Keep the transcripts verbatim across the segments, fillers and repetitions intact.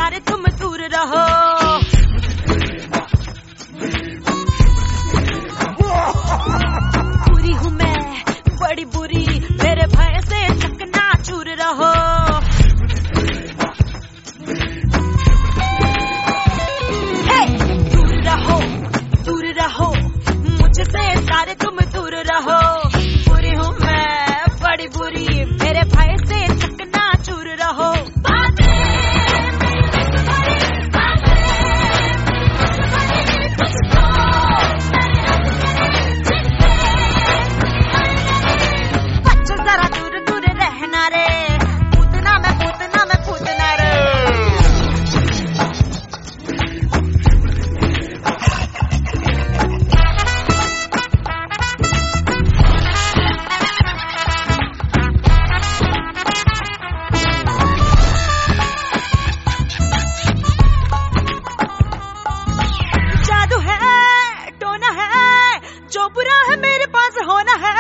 सारे तुम दूर रहो। बुरी हूँ मैं बड़ी बुरी, मेरे भय से चकनाचूर रहो। हे दूर रहो दूर रहो मुझसे सारे तुम दूर रहो। बुरी हूँ मैं बड़ी बुरी, मेरे भय से चकनाचूर रहो। बच्चों जरा दूर दूर रहना रे, पूतना मैं पूतना मैं पूतना रे। जादू है टोना है, जो बुरा है मेरे पास होना है।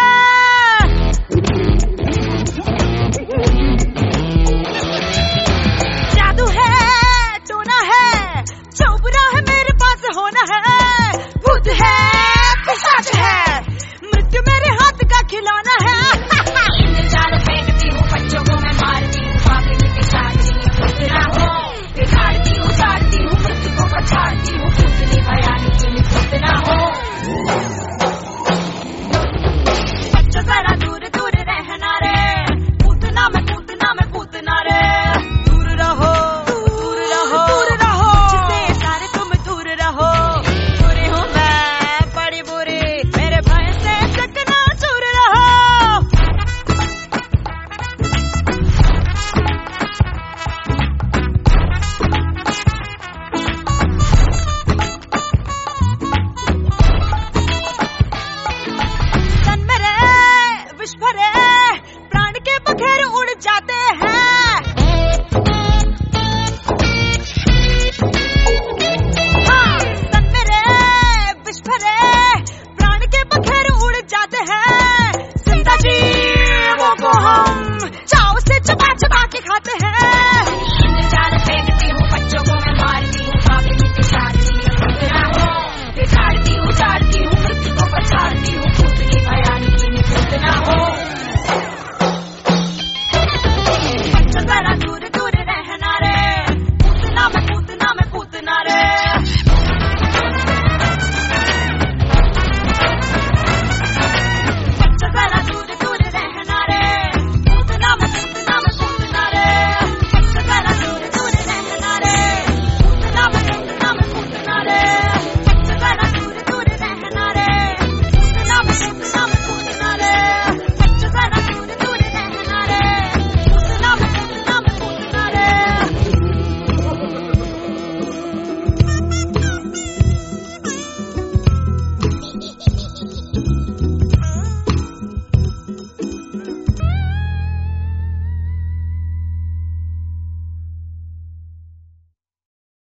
जादू है टोना है, जो बुरा है मेरे पास होना है। भूत है पिशाच है, मृत्यु मेरे हाथ का खिलौना है। जाल फेंकती हूँ बच्चों को मैं मारती हूँ, बाकी की पिशाची पूतना हो। बिगाड़ती हूँ उजाड़ती हूँ मृत्यु को पछाड़ती हूँ, पूतनी भयानकी में पूतना हो। बच्चों जरा दूर दूर रहना रे, पूतना मैं पूतना मैं पूतना रे। दूर रहो दूर रहो दूर रहो मुझसे सारे तुम दूर रहो। बुरी हूँ मैं बड़ी बुरी, मेरे भय से चकनाचूर रहो। तन मेरे विष भरे प्राण के बखेर उड़ जाते हैं। हाँ, तन मेरे विष भरे प्राण के बखेर उड़ जाते हैं। जिंदा जीवों को हम चाव से चबा चबा के खाते हैं।